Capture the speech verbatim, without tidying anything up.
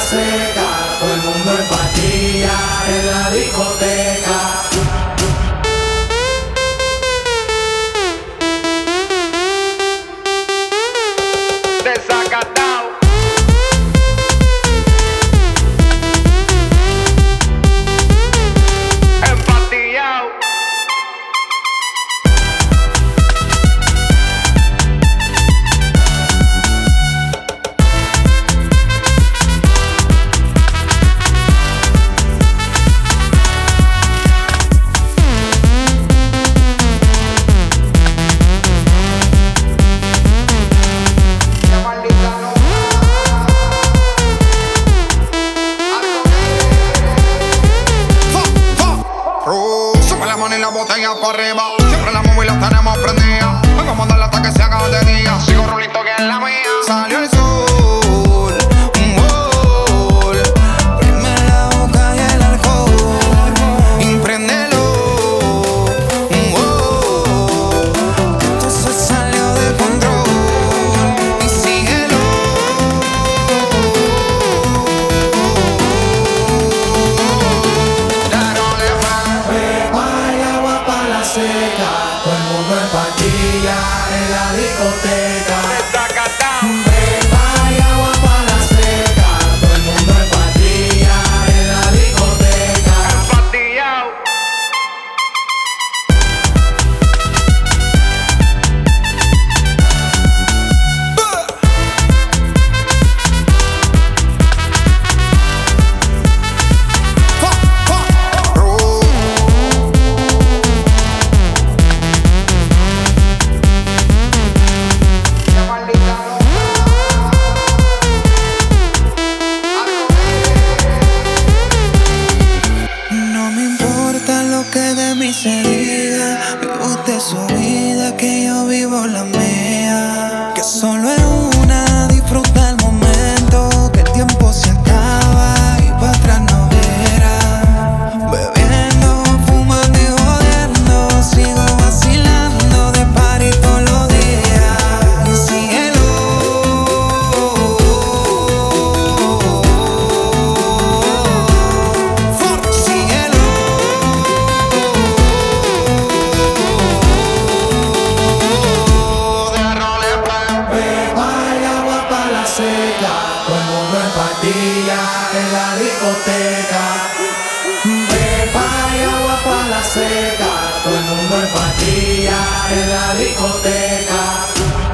seca, todo el mundo en pastilla en la discoteca. Desacatado. Empatillao. Sube la mano y la botella para arriba. Siempre la móvil la tenemos prendida. Hoy vamos a darle hasta que se haga de día. Sigo rulito que es la mía. Salió el sol, un gol. Prime la boca y el alcohol. Y préndelo, un gol. Esto se salió de control. Y síguelo. Seca, todo el mundo en pastilla en la discoteca. Desacatado. Pepa y agua pa' la seca, todo el mundo en pastilla en la discoteca. Empatillao. No me importa lo que de mí se diga. Vive usted su vida, que yo vivo la mía. Que solo es una, disfruta el momento. Que el tiempo se acaba y para atrás no verá. Bebiendo, fumando y jodiendo. Sigo vacilando de party todos los días. Síguelo. Síguelo. Pepa y agua pa' la seca, todo el mundo en pastilla en la discoteca. Pepa y agua pa' la seca, todo el mundo en pastilla en la discoteca.